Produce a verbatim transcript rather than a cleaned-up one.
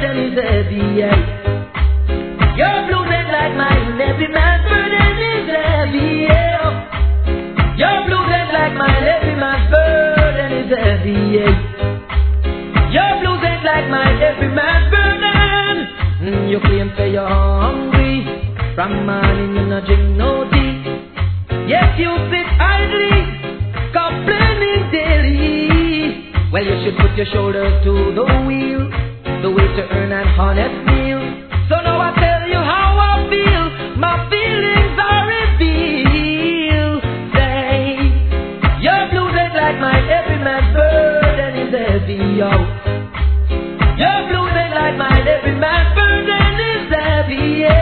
burden is heavy, yeah. Your blues ain't like mine, every man's burden is heavy, yeah. Your blues ain't like mine, every man's burden is heavy, yeah. Your blues ain't like mine, every man's burden. Mm, you claim say you're hungry, from morning you no drink no tea. Yes, you sit idly, complaining daily. Well, you should put your shoulders to the wheel, the way to earn an honest meal. So now I tell you how I feel, my feelings are revealed. Say, your blues ain't like mine, every man's burden is heavy, yo. Your blues ain't like mine, every man's burden is heavy, yeah.